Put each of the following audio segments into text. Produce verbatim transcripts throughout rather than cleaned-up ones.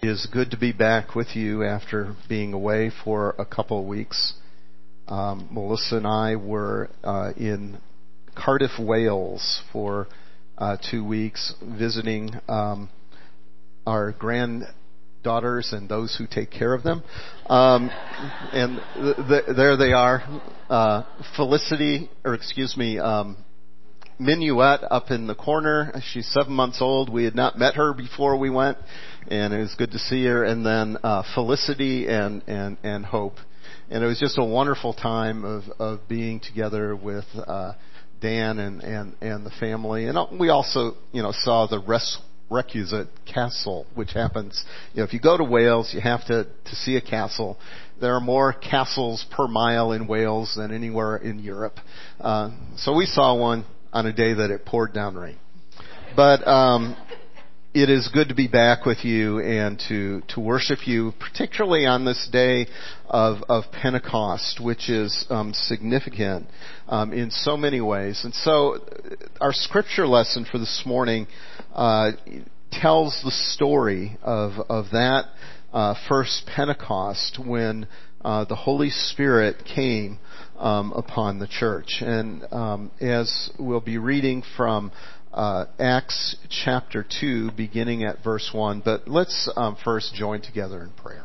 is good to be back with you after being away for a couple of weeks. Um, Melissa and I were uh, in Cardiff, Wales for uh, two weeks visiting um, our granddaughters and those who take care of them. Um, and th- th- there they are. Uh, Felicity, or excuse me, um, Minuet up in the corner. She's seven months old. We had not met her before we went, and it was good to see her. And then uh, Felicity and, and, and Hope. And it was just a wonderful time of, of being together with uh, Dan and, and, and the family. And we also, you know, saw the Res- Requisite Castle, which happens, you know, if you go to Wales, you have to, to see a castle. There are more castles per mile in Wales than anywhere in Europe. Uh, so we saw one on a day that it poured down rain. But um, it is good to be back with you and to, to worship you, particularly on this day of, of Pentecost, which is um, significant um, in so many ways. And so our scripture lesson for this morning uh, tells the story of, of that uh, first Pentecost when uh, the Holy Spirit came Um, upon the church. And um, as we'll be reading from uh, Acts chapter two, beginning at verse one, but let's um, first join together in prayer.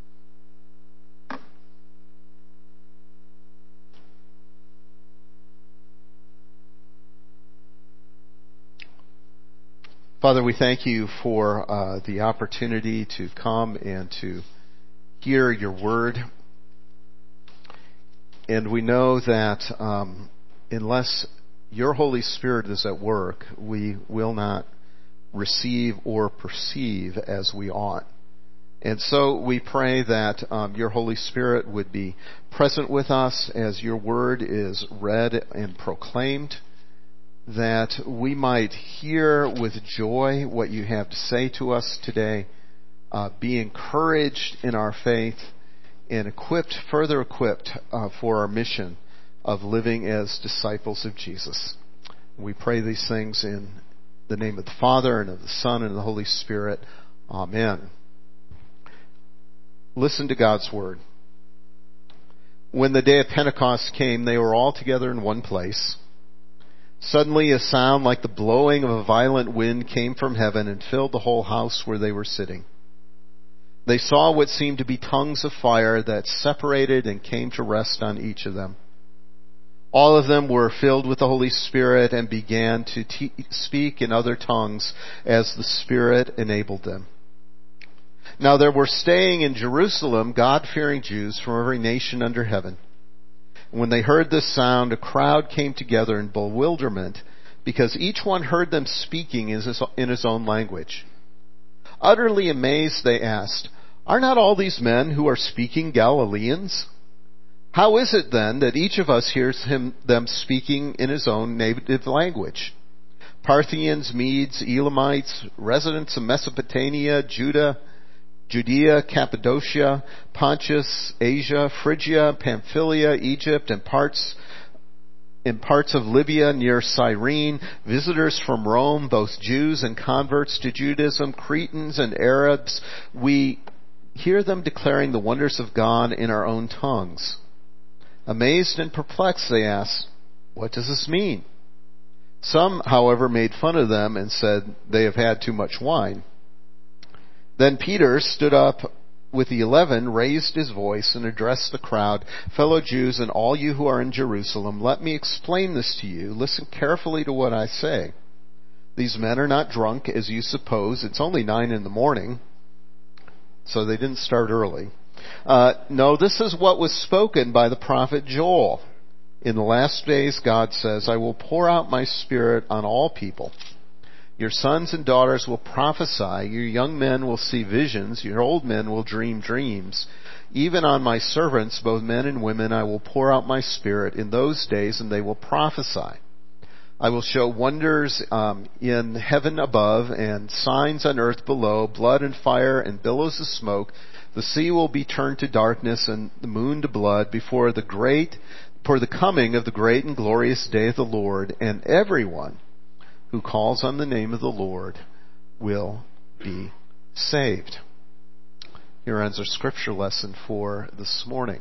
Father, we thank you for uh, the opportunity to come and to hear your word. And we know that um, unless your Holy Spirit is at work, we will not receive or perceive as we ought. And so we pray that um, your Holy Spirit would be present with us as your word is read and proclaimed, that we might hear with joy what you have to say to us today, uh, be encouraged in our faith, and equipped, further equipped uh, for our mission of living as disciples of Jesus. We pray these things in the name of the Father and of the Son and of the Holy Spirit. Amen. Listen to God's word. When the day of Pentecost came, they were all together in one place. Suddenly a sound like the blowing of a violent wind came from heaven and filled the whole house where they were sitting. They saw what seemed to be tongues of fire that separated and came to rest on each of them. All of them were filled with the Holy Spirit and began to te- speak in other tongues as the Spirit enabled them. Now there were staying in Jerusalem God-fearing Jews from every nation under heaven. When they heard this sound, a crowd came together in bewilderment because each one heard them speaking in his own language. Utterly amazed, they asked, "Are not all these men who are speaking Galileans? How is it then that each of us hears him, them speaking in his own native language? Parthians, Medes, Elamites, residents of Mesopotamia, Judah, Judea, Cappadocia, Pontus, Asia, Phrygia, Pamphylia, Egypt, and parts in parts of Libya near Cyrene, visitors from Rome, both Jews and converts to Judaism, Cretans and Arabs, we hear them declaring the wonders of God in our own tongues." Amazed and perplexed, they asked, "What does this mean?" Some, however, made fun of them and said, "They have had too much wine." Then Peter stood up with the eleven, raised his voice, and addressed the crowd, "Fellow Jews and all you who are in Jerusalem, let me explain this to you. Listen carefully to what I say. These men are not drunk, as you suppose. It's only nine in the morning." So they didn't start early. Uh, no, this is what was spoken by the prophet Joel. "In the last days, God says, I will pour out my Spirit on all people. Your sons and daughters will prophesy, your young men will see visions, your old men will dream dreams. Even on my servants, both men and women, I will pour out my Spirit in those days, and they will prophesy. I will show wonders um, in heaven above and signs on earth below, blood and fire and billows of smoke. The sea will be turned to darkness and the moon to blood before the great, for the coming of the great and glorious day of the Lord, and everyone who calls on the name of the Lord will be saved." Here ends our scripture lesson for this morning.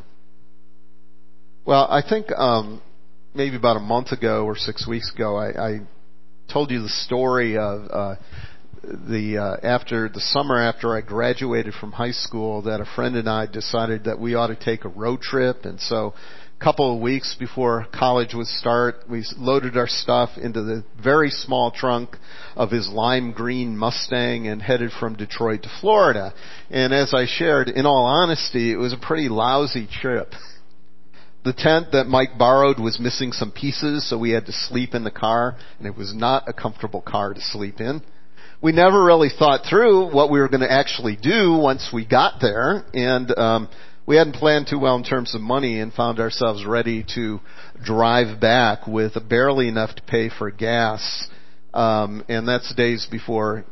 Well, I think um, maybe about a month ago or six weeks ago, I, I told you the story of uh, the uh, after the summer after I graduated from high school, that a friend and I decided that we ought to take a road trip, and so a couple of weeks before college would start, we loaded our stuff into the very small trunk of his lime green Mustang and headed from Detroit to Florida. And as I shared, in all honesty, it was a pretty lousy trip. The tent that Mike borrowed was missing some pieces, so we had to sleep in the car, and it was not a comfortable car to sleep in. We never really thought through what we were going to actually do once we got there, and um we hadn't planned too well in terms of money and found ourselves ready to drive back with barely enough to pay for gas. Um, and that's days before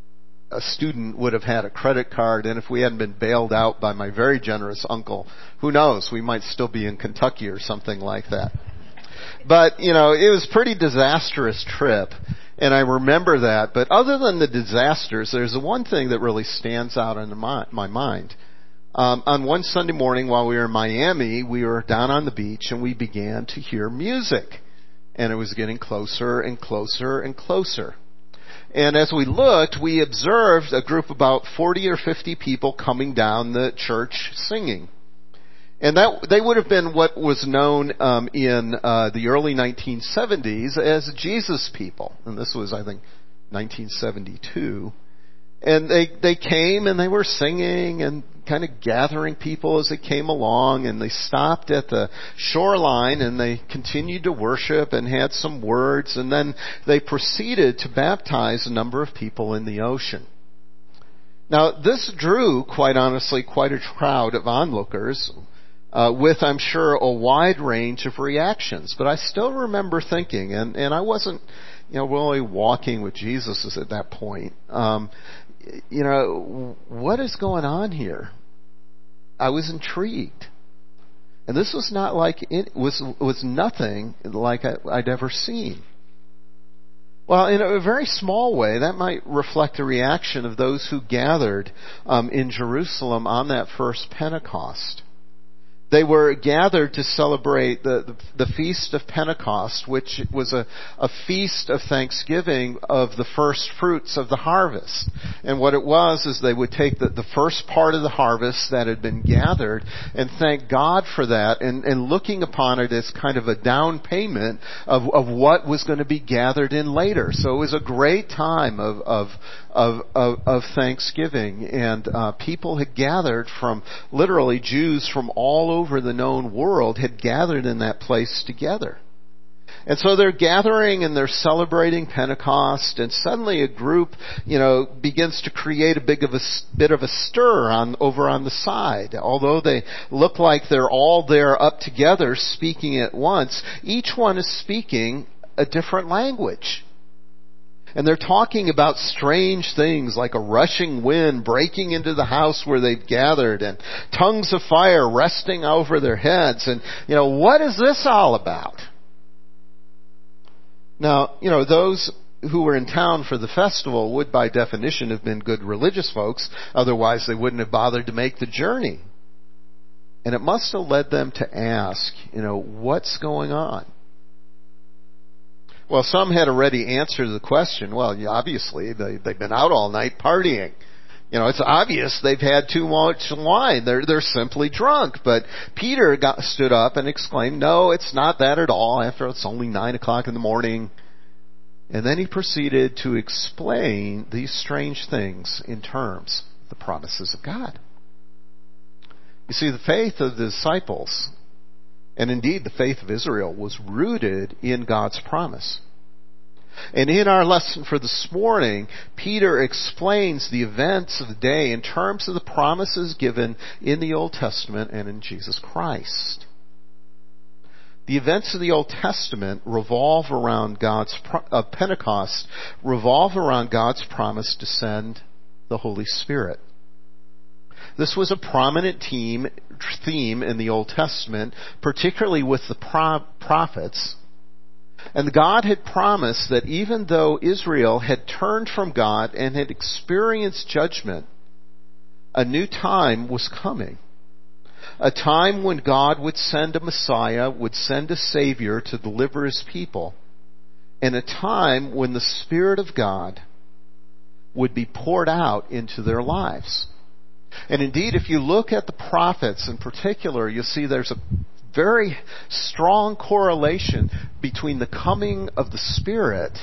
a student would have had a credit card. And if we hadn't been bailed out by my very generous uncle, who knows, we might still be in Kentucky or something like that. But, you know, it was a pretty disastrous trip. And I remember that. But other than the disasters, there's the one thing that really stands out in my, my mind. Um, on one Sunday morning while we were in Miami, we were down on the beach and we began to hear music. And it was getting closer and closer and closer. And as we looked, we observed a group of about forty or fifty people coming down the church singing. And that they would have been what was known um, in uh, the early nineteen seventies as Jesus people. And this was, I think, nineteen seventy-two. And they, they came and they were singing and kind of gathering people as they came along, and they stopped at the shoreline and they continued to worship and had some words, and then they proceeded to baptize a number of people in the ocean. Now, this drew, quite honestly, quite a crowd of onlookers, uh, with, I'm sure, a wide range of reactions. But I still remember thinking, and, and I wasn't, you know, really walking with Jesus at that point. Um, you know, what is going on here? I was intrigued. And this was not like, it was, was nothing like I, I'd ever seen. Well, in a very small way, that might reflect the reaction of those who gathered um, in Jerusalem on that first Pentecost. They were gathered to celebrate the, the, the Feast of Pentecost, which was a, a feast of thanksgiving of the first fruits of the harvest. And what it was is they would take the, the first part of the harvest that had been gathered and thank God for that, and, and looking upon it as kind of a down payment of, of what was going to be gathered in later. So it was a great time of, of, of, of, of thanksgiving. And uh, people had gathered from, literally Jews from all over over the known world had gathered in that place together. And so they're gathering and they're celebrating Pentecost, and suddenly a group, you know, begins to create a big of a bit of a stir on over on the side. Although they look like they're all there up together speaking at once, each one is speaking a different language. And they're talking about strange things like a rushing wind breaking into the house where they've gathered, and tongues of fire resting over their heads. And, you know, what is this all about? Now, you know, those who were in town for the festival would by definition have been good religious folks. Otherwise, they wouldn't have bothered to make the journey. And it must have led them to ask, you know, what's going on? Well, some had already answered the question. Well, obviously, they, they've been out all night partying. You know, it's obvious they've had too much wine. They're, they're simply drunk. But Peter got, stood up and exclaimed, no, it's not that at all. After it's only nine o'clock in the morning. And then he proceeded to explain these strange things in terms of the promises of God. You see, the faith of the disciples, and indeed the faith of Israel, was rooted in God's promise. And in our lesson for this morning, Peter explains the events of the day in terms of the promises given in the Old Testament and in Jesus Christ. The events of the Old Testament revolve around God's uh, Pentecost, revolve around God's promise to send the Holy Spirit. This was a prominent theme, theme in the Old Testament, particularly with the pro- prophets. And God had promised that even though Israel had turned from God and had experienced judgment, a new time was coming. A time when God would send a Messiah, would send a Savior to deliver His people. And a time when the Spirit of God would be poured out into their lives. And indeed, if you look at the prophets in particular, you'll see there's a very strong correlation between the coming of the Spirit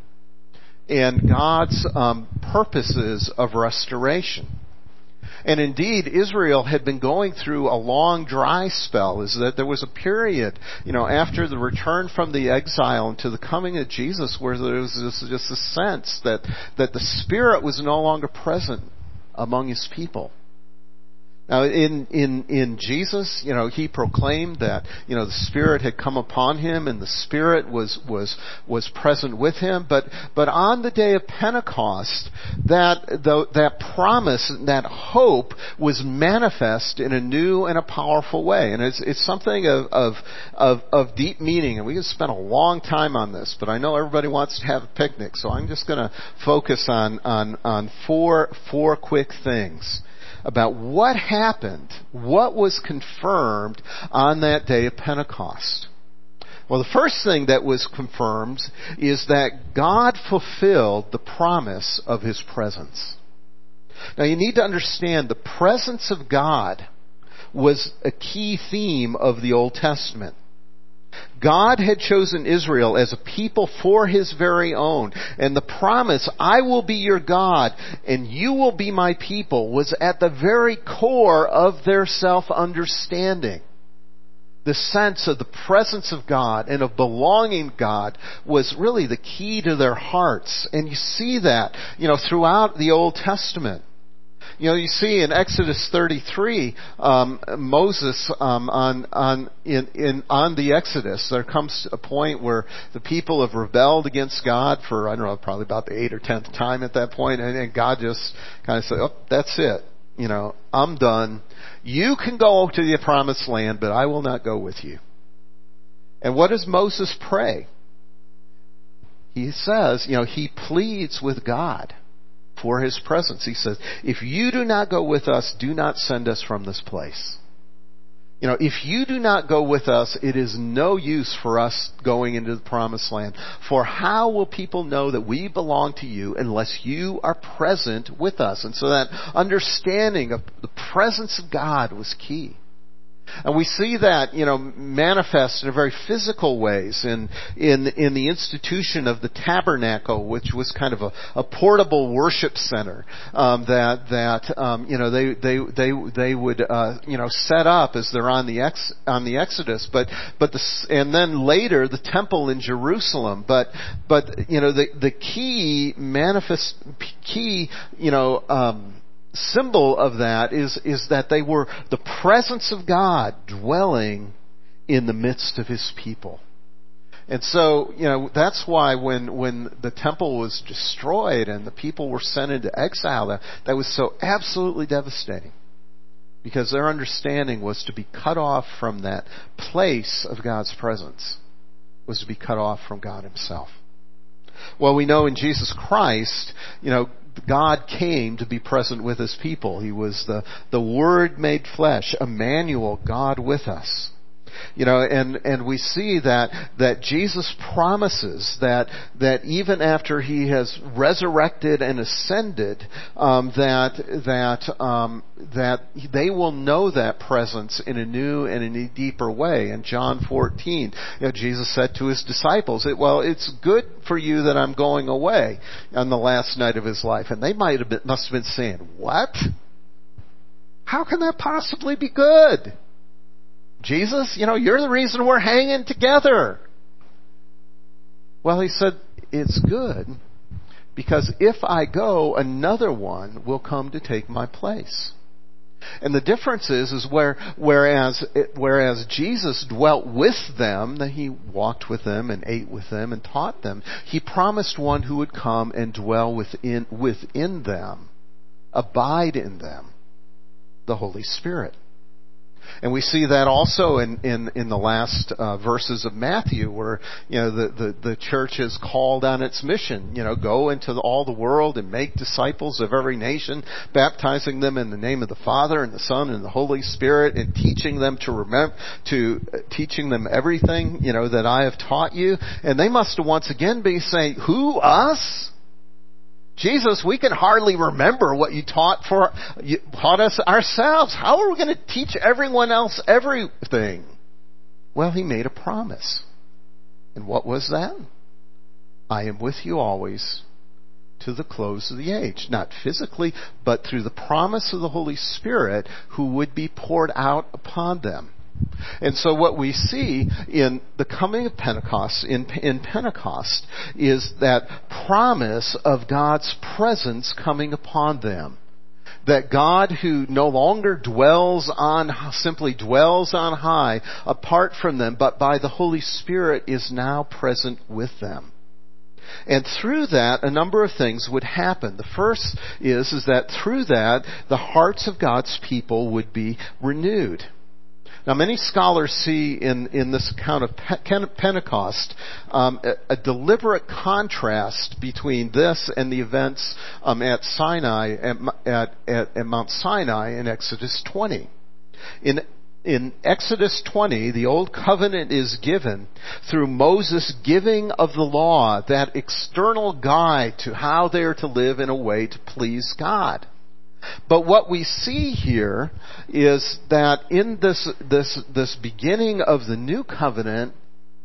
and God's um, purposes of restoration. And indeed, Israel had been going through a long dry spell. Is that there was a period, you know, after the return from the exile and to the coming of Jesus, where there was this, just a sense that that the Spirit was no longer present among His people. Now, in, in, in Jesus, you know, He proclaimed that, you know, the Spirit had come upon Him and the Spirit was, was, was present with Him. But, but on the day of Pentecost, that, the, that promise, that hope was manifest in a new and a powerful way. And it's, it's something of, of, of, of deep meaning. And we could spend a long time on this, but I know everybody wants to have a picnic, so I'm just going to focus on, on, on four, four quick things about what happened, what was confirmed on that day of Pentecost. Well, the first thing that was confirmed is that God fulfilled the promise of His presence. Now, you need to understand the presence of God was a key theme of the Old Testament. God had chosen Israel as a people for His very own. And the promise, I will be your God and you will be my people, was at the very core of their self-understanding. The sense of the presence of God and of belonging to God was really the key to their hearts. And you see that, you know, throughout the Old Testament. You know, you see in Exodus thirty-three, um, Moses um, on on in, in on the Exodus, there comes a point where the people have rebelled against God for I don't know, probably about the eighth or tenth time at that point, and, and God just kind of said, "Oh, that's it. You know, I'm done. You can go to the promised land, but I will not go with you." And what does Moses pray? He says, you know, he pleads with God for His presence. He says, if you do not go with us, do not send us from this place. You know, if you do not go with us, it is no use for us going into the promised land. For how will people know that we belong to you unless you are present with us? And so that understanding of the presence of God was key. And we see that, you know, manifest in a very physical ways in in in the institution of the tabernacle, which was kind of a, a portable worship center um, that that um, you know they they they they would uh, you know set up as they're on the ex on the Exodus, but but the and then later the temple in Jerusalem. But but you know the the key manifest key you know. Um, symbol of that is, is that they were the presence of God dwelling in the midst of His people. And so, you know, that's why when, when the temple was destroyed and the people were sent into exile, that, that was so absolutely devastating. Because their understanding was to be cut off from that place of God's presence, was to be cut off from God Himself. Well, we know in Jesus Christ, you know, God came to be present with His people. He was the, the Word made flesh, Emmanuel, God with us. You know, and, and we see that, that Jesus promises that, that even after He has resurrected and ascended, um, that, that, um, that they will know that presence in a new and in a deeper way. In John fourteen, you know, Jesus said to His disciples, well, it's good for you that I'm going away on the last night of His life. And they might have been, must have been saying, what? How can that possibly be good? Jesus, you know, you're the reason we're hanging together. Well, He said, it's good because if I go, another one will come to take my place. And the difference is, is where, whereas, whereas Jesus dwelt with them, that He walked with them and ate with them and taught them, He promised one who would come and dwell within, within them, abide in them, the Holy Spirit. And we see that also in, in, in the last uh, verses of Matthew, where, you know, the, the, the church is called on its mission. You know, go into the, all the world and make disciples of every nation, baptizing them in the name of the Father and the Son and the Holy Spirit, and teaching them to remember, to uh, teaching them everything, you know, that I have taught you. And they must once again be saying, who, us? Jesus, we can hardly remember what you taught for you taught us ourselves. How are we going to teach everyone else everything? Well, he made a promise. And what was that? I am with you always to the close of the age. Not physically, but through the promise of the Holy Spirit who would be poured out upon them. And so what we see in the coming of Pentecost, in, in Pentecost, is that promise of God's presence coming upon them. That God, who no longer dwells on, simply dwells on high, apart from them, but by the Holy Spirit is now present with them. And through that, a number of things would happen. The first is, is that through that, the hearts of God's people would be renewed. Now, many scholars see in, in this account of Pentecost um, a, a deliberate contrast between this and the events um, at Sinai, at, at, at Mount Sinai in Exodus twenty. In In Exodus twenty, the Old Covenant is given through Moses' giving of the law, that external guide to how they are to live in a way to please God. But what we see here is that in this, this, this beginning of the new covenant,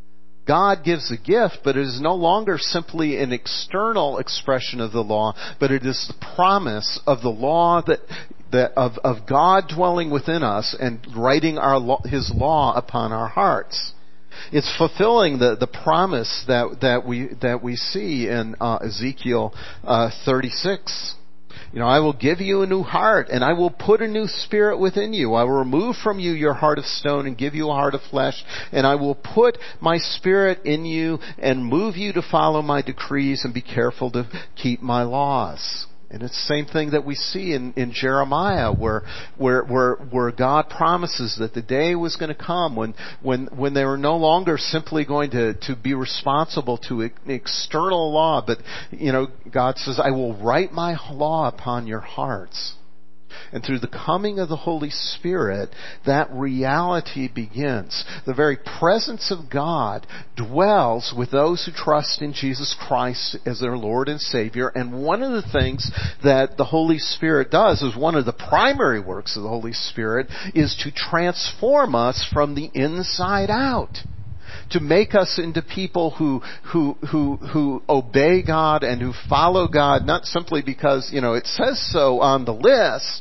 God gives a gift, but it is no longer simply an external expression of the law, but it is the promise of the law that, that of, of God dwelling within us and writing our law, His law upon our hearts. It's fulfilling the, the promise that, that we, that we see in uh, Ezekiel uh, thirty-six. You know, I will give you a new heart, and I will put a new spirit within you. I will remove from you your heart of stone and give you a heart of flesh, and I will put my spirit in you and move you to follow my decrees and be careful to keep my laws. And it's the same thing that we see in, in Jeremiah, where, where, where, where God promises that the day was going to come when, when, when they were no longer simply going to, to be responsible to an external law, but, you know, God says, I will write my law upon your hearts. And through the coming of the Holy Spirit, that reality begins. The very presence of God dwells with those who trust in Jesus Christ as their Lord and Savior. And one of the things that the Holy Spirit does, is one of the primary works of the Holy Spirit, is to transform us from the inside out. To make us into people who, who, who, who obey God and who follow God, not simply because, you know, it says so on the list,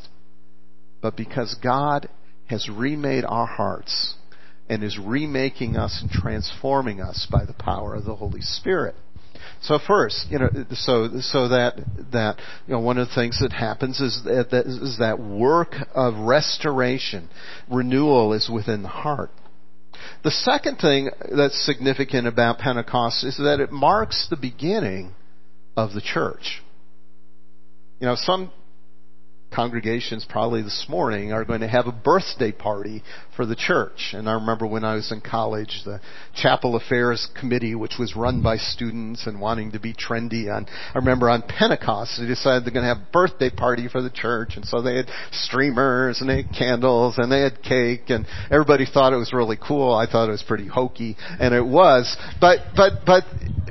but because God has remade our hearts and is remaking us and transforming us by the power of the Holy Spirit. So first, you know, so so that that you know, one of the things that happens is that, that is that work of restoration, renewal is within the heart. The second thing that's significant about Pentecost is that it marks the beginning of the church. You know, some congregations probably this morning are going to have a birthday party for the church. And I remember when I was in college, the Chapel Affairs Committee, which was run by students and wanting to be trendy, on, I remember on Pentecost, they decided they're going to have a birthday party for the church. And so they had streamers and they had candles and they had cake, and everybody thought it was really cool. I thought it was pretty hokey, and it was. But, but, but,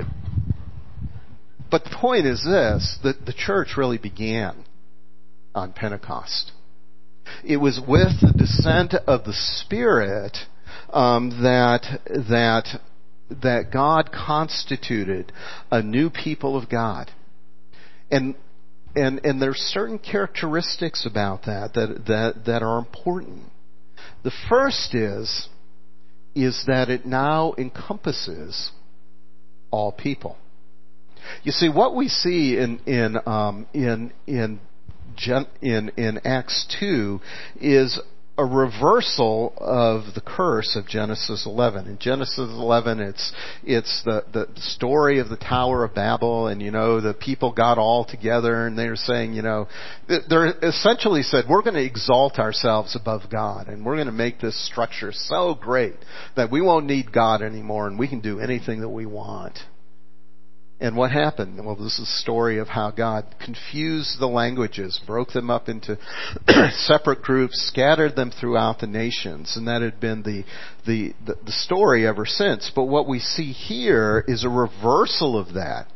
but the point is this, that the church really began on Pentecost. It was with the descent of the Spirit um, that that that God constituted a new people of God, and and and there's certain characteristics about that that that that are important. The first is is that it now encompasses all people. You see, what we see in in um, in in In, in Acts two is a reversal of the curse of Genesis eleven. In Genesis eleven, it's it's the, the story of the Tower of Babel, and you know the people got all together and they were saying, you know, they're essentially said, we're going to exalt ourselves above God, and we're going to make this structure so great that we won't need God anymore, and we can do anything that we want. And what happened? Well, this is a story of how God confused the languages, broke them up into separate groups, scattered them throughout the nations, and that had been the, the, the, the story ever since. But what we see here is a reversal of that.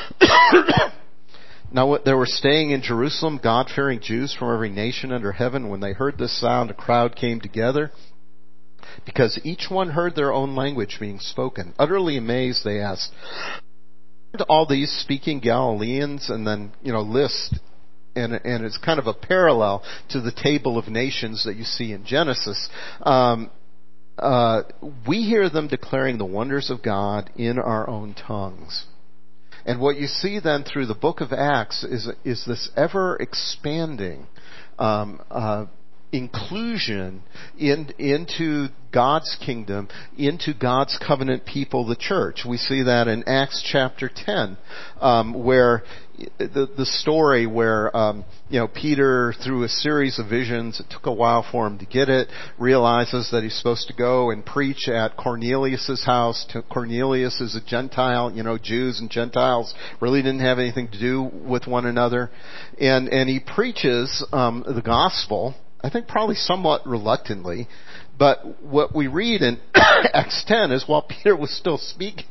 Now, what, they were staying in Jerusalem, God-fearing Jews from every nation under heaven. When they heard this sound, a crowd came together, because each one heard their own language being spoken. Utterly amazed, they asked, all these speaking Galileans, and then, you know, list, and, and it's kind of a parallel to the table of nations that you see in Genesis. Um, uh, we hear them declaring the wonders of God in our own tongues. And what you see then through the book of Acts is, is this ever expanding, um, uh, inclusion in, into God's kingdom, into God's covenant people, the church. We see that in Acts chapter ten, um, where the, the story where um, you know Peter, through a series of visions, it took a while for him to get it, realizes that he's supposed to go and preach at Cornelius's house. Cornelius is a Gentile. You know, Jews and Gentiles really didn't have anything to do with one another, and and he preaches um, the gospel. I think probably somewhat reluctantly, but what we read in Acts ten is while Peter was still speaking,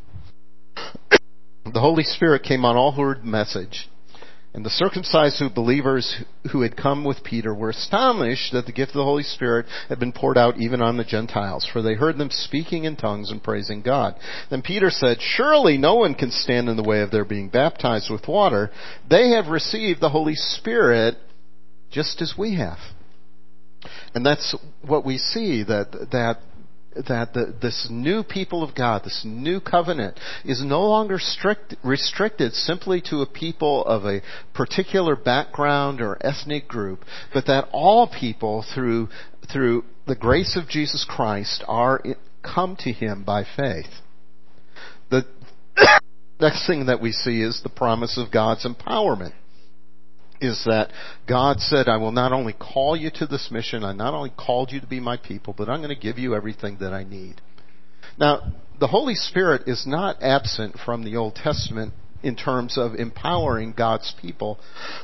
the Holy Spirit came on all who heard the message, and the circumcised believers who had come with Peter were astonished that the gift of the Holy Spirit had been poured out even on the Gentiles, for they heard them speaking in tongues and praising God. Then Peter said, surely no one can stand in the way of their being baptized with water. They have received the Holy Spirit just as we have. And that's what we see, that that that the, this new people of God, this new covenant, is no longer strict, restricted simply to a people of a particular background or ethnic group, but that all people, through through the grace of Jesus Christ, are come to Him by faith. The next thing that we see is the promise of God's empowerment. Is that God said, I will not only call you to this mission, I not only called you to be my people, but I'm going to give you everything that I need. Now, the Holy Spirit is not absent from the Old Testament in terms of empowering God's people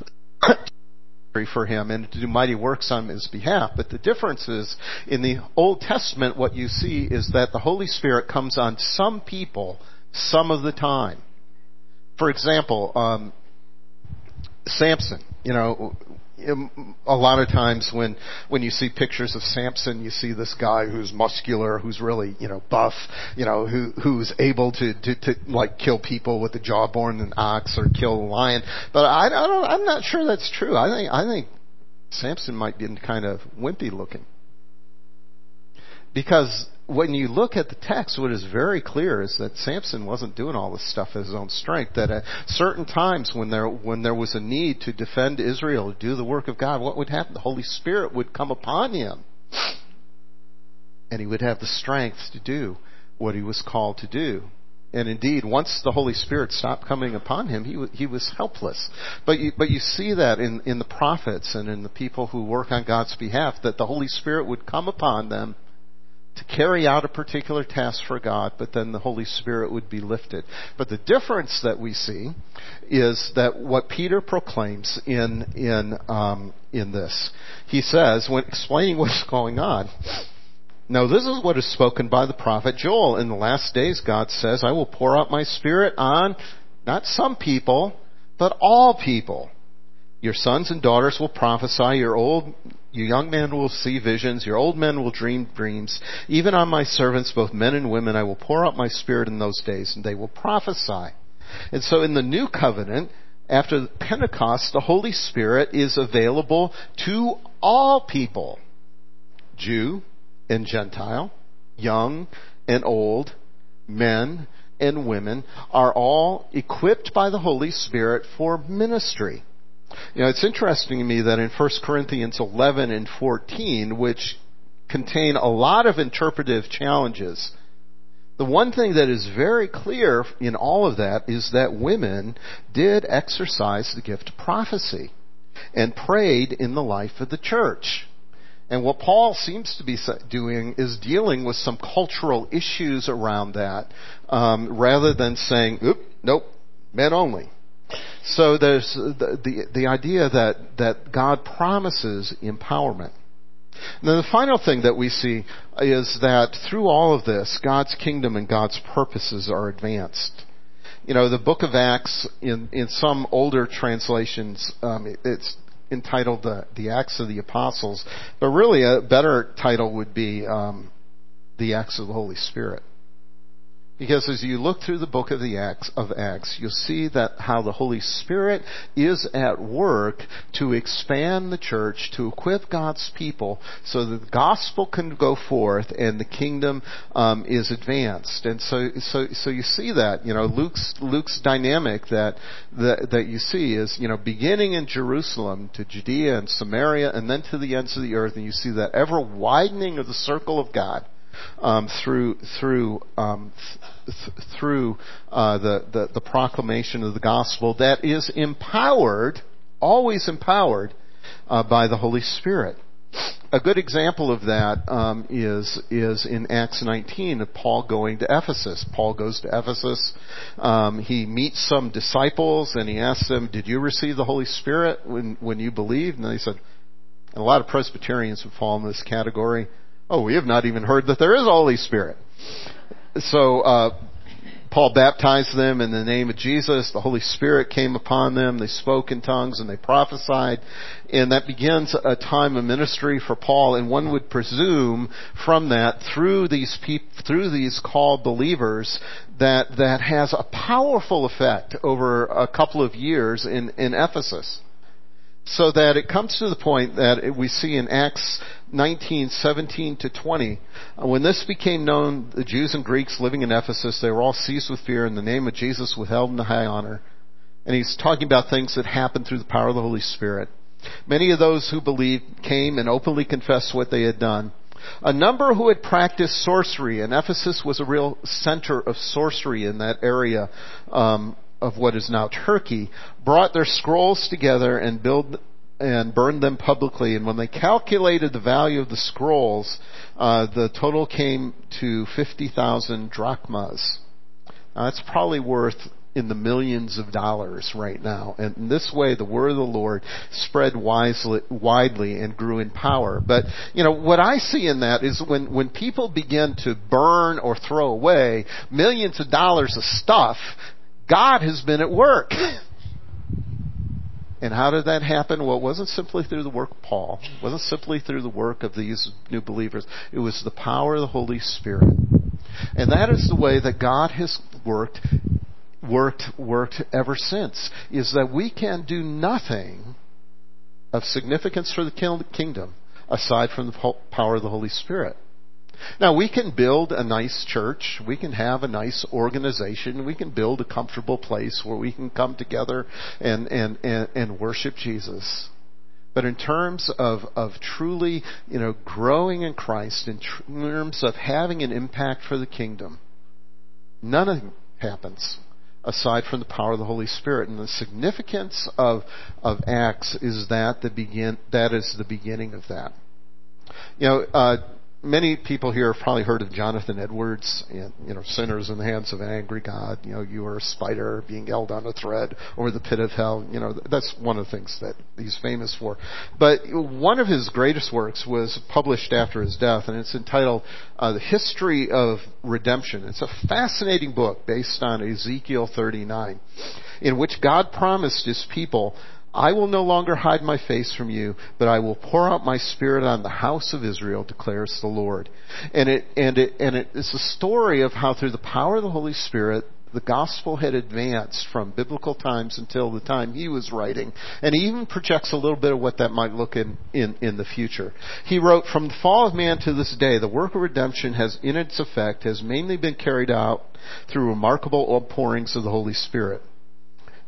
for Him and to do mighty works on His behalf. But the difference is, in the Old Testament, what you see is that the Holy Spirit comes on some people some of the time. For example, um, Samson, you know, a lot of times when, when you see pictures of Samson, you see this guy who's muscular, who's really, you know, buff, you know, who, who's able to, to, to like kill people with the jawbone of an ox or kill a lion. But I, I don't, I'm not sure that's true. I think, I think Samson might be kind of wimpy looking. Because when you look at the text, what is very clear is that Samson wasn't doing all this stuff at his own strength. That at certain times when there when there was a need to defend Israel, to do the work of God, what would happen? The Holy Spirit would come upon him. And he would have the strength to do what he was called to do. And indeed, once the Holy Spirit stopped coming upon him, he he was helpless. But you, but you see that in, in the prophets and in the people who work on God's behalf, that the Holy Spirit would come upon them to carry out a particular task for God, but then the Holy Spirit would be lifted. But the difference that we see is that what Peter proclaims in in um, in this, he says, when explaining what's going on, now this is what is spoken by the prophet Joel. In the last days, God says, I will pour out my Spirit on not some people, but all people. Your sons and daughters will prophesy, your old, your young men will see visions, your old men will dream dreams. Even on my servants, both men and women, I will pour out my Spirit in those days, and they will prophesy. And so in the new covenant, after Pentecost, the Holy Spirit is available to all people, Jew and Gentile, young and old, men and women, are all equipped by the Holy Spirit for ministry. You know, it's interesting to me that in First Corinthians eleven and fourteen, which contain a lot of interpretive challenges. The one thing that is very clear in all of that is that women did exercise the gift of prophecy and prayed in the life of the church. And what Paul seems to be doing is dealing with some cultural issues around that, um, rather than saying, oop, nope, men only. So there's the, the, the idea that, that God promises empowerment. And then the final thing that we see is that through all of this, God's kingdom and God's purposes are advanced. You know, the book of Acts, in, in some older translations, um, it, it's entitled the, the Acts of the Apostles, but really a better title would be um, the Acts of the Holy Spirit. Because as you look through the book of the Acts of Acts, you'll see that how the Holy Spirit is at work to expand the church, to equip God's people, so that the gospel can go forth and the kingdom um, is advanced. And so, so, so you see that. You know, Luke's Luke's dynamic that that that you see is, you know, beginning in Jerusalem to Judea and Samaria and then to the ends of the earth, and you see that ever widening of the circle of God. Um, through through um, th- through uh, the, the the proclamation of the gospel that is empowered, always empowered uh, by the Holy Spirit. A good example of that um, is is in Acts nineteen of Paul going to Ephesus. Paul goes to Ephesus. Um, he meets some disciples and he asks them, "Did you receive the Holy Spirit when when you believed?" And they said, and a lot of Presbyterians would fall in this category. Oh, we have not even heard that there is a Holy Spirit. So uh, Paul baptized them in the name of Jesus. The Holy Spirit came upon them. They spoke in tongues and they prophesied. And that begins a time of ministry for Paul. And one would presume from that, through these peop- through these called believers, that that has a powerful effect over a couple of years in, in Ephesus. So that it comes to the point that we see in Acts nineteen, seventeen to twenty, when this became known, the Jews and Greeks living in Ephesus, they were all seized with fear, and the name of Jesus was held in high honor. And he's talking about things that happened through the power of the Holy Spirit. Many of those who believed came and openly confessed what they had done. A number who had practiced sorcery, and Ephesus was a real center of sorcery in that area, um, of what is now Turkey, brought their scrolls together and build and burned them publicly. And when they calculated the value of the scrolls, uh, the total came to fifty thousand drachmas. Now, that's probably worth in the millions of dollars right now. And in this way, the word of the Lord spread wisely, widely and grew in power. But, you know, what I see in that is when, when people begin to burn or throw away millions of dollars of stuff, God has been at work. And how did that happen? Well, it wasn't simply through the work of Paul. It wasn't simply through the work of these new believers. It was the power of the Holy Spirit. And that is the way that God has worked, worked, worked ever since, is that we can do nothing of significance for the kingdom aside from the power of the Holy Spirit. Now, we can build a nice church. We can have a nice organization. We can build a comfortable place where we can come together and, and, and, and worship Jesus. But in terms of, of truly, you know, growing in Christ, in terms of having an impact for the kingdom, none of it happens aside from the power of the Holy Spirit. And the significance of, of Acts is that the begin, that is the beginning of that. You know, uh, many people here have probably heard of Jonathan Edwards, and, you know, sinners in the hands of an angry God. You know, you are a spider being held on a thread over the pit of hell. You know, that's one of the things that he's famous for. But one of his greatest works was published after his death, and it's entitled uh, The History of Redemption. It's a fascinating book based on Ezekiel thirty-nine, in which God promised his people, I will no longer hide my face from you, but I will pour out my Spirit on the house of Israel, declares the Lord. And it and it and it is a story of how through the power of the Holy Spirit, the gospel had advanced from biblical times until the time he was writing. And he even projects a little bit of what that might look in, in, in the future. He wrote, from the fall of man to this day, the work of redemption has, in its effect, has mainly been carried out through remarkable outpourings of the Holy Spirit.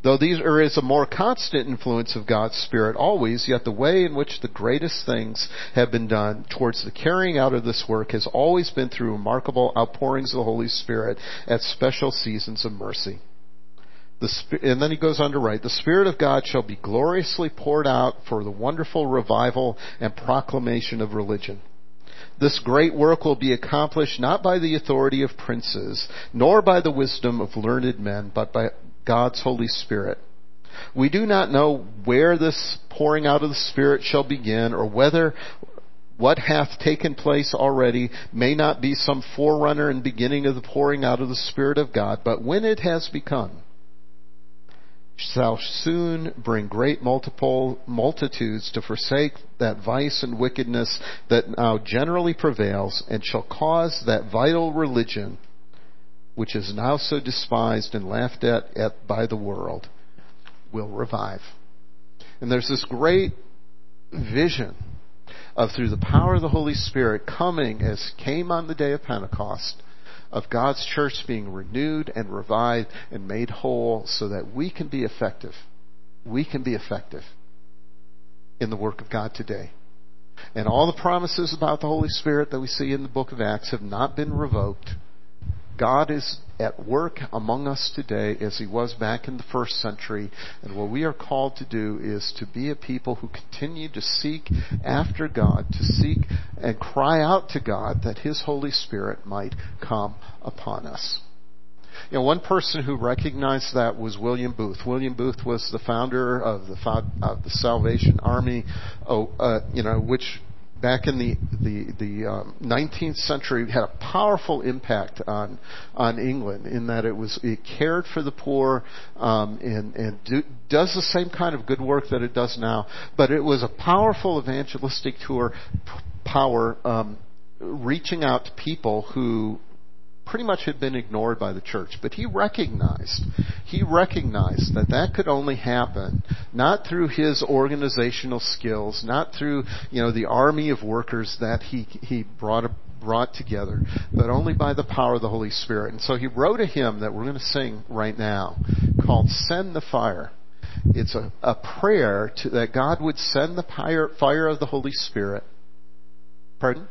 Though there is a more constant influence of God's Spirit always, yet the way in which the greatest things have been done towards the carrying out of this work has always been through remarkable outpourings of the Holy Spirit at special seasons of mercy. The, and then he goes on to write, the Spirit of God shall be gloriously poured out for the wonderful revival and proclamation of religion. This great work will be accomplished not by the authority of princes, nor by the wisdom of learned men, but by God's Holy Spirit. We do not know where this pouring out of the Spirit shall begin, or whether what hath taken place already may not be some forerunner and beginning of the pouring out of the Spirit of God, but when it has begun, shall soon bring great multiple multitudes to forsake that vice and wickedness that now generally prevails, and shall cause that vital religion, which is now so despised and laughed at, at by the world, will revive. And there's this great vision of, through the power of the Holy Spirit coming as came on the day of Pentecost, of God's church being renewed and revived and made whole so that we can be effective. We can be effective in the work of God today. And all the promises about the Holy Spirit that we see in the book of Acts have not been revoked. God is at work among us today as he was back in the first century. And what we are called to do is to be a people who continue to seek after God, to seek and cry out to God that his Holy Spirit might come upon us. You know, one person who recognized that was William Booth. William Booth was the founder of the of the Salvation Army, oh, uh, you know, which back in the the, the um, nineteenth century had a powerful impact on on England in that it was it cared for the poor um, and and do, does the same kind of good work that it does now. But it was a powerful evangelistic tour, p- power um, reaching out to people who pretty much had been ignored by the church. But he recognized, he recognized that that could only happen not through his organizational skills, not through, you know, the army of workers that he he brought brought together, but only by the power of the Holy Spirit. And so he wrote a hymn that we're going to sing right now called "Send the Fire." It's a, a prayer to, that God would send the fire, fire of the Holy Spirit. Pardon?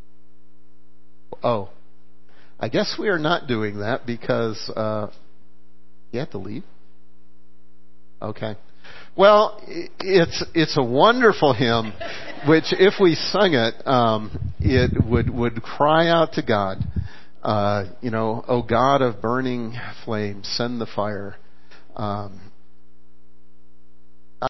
Oh. I guess we are not doing that because uh, you have to leave. Okay. Well, it's it's a wonderful hymn, which if we sung it, um, it would would cry out to God. Uh, you know, "O God of burning flame, send the fire." Um,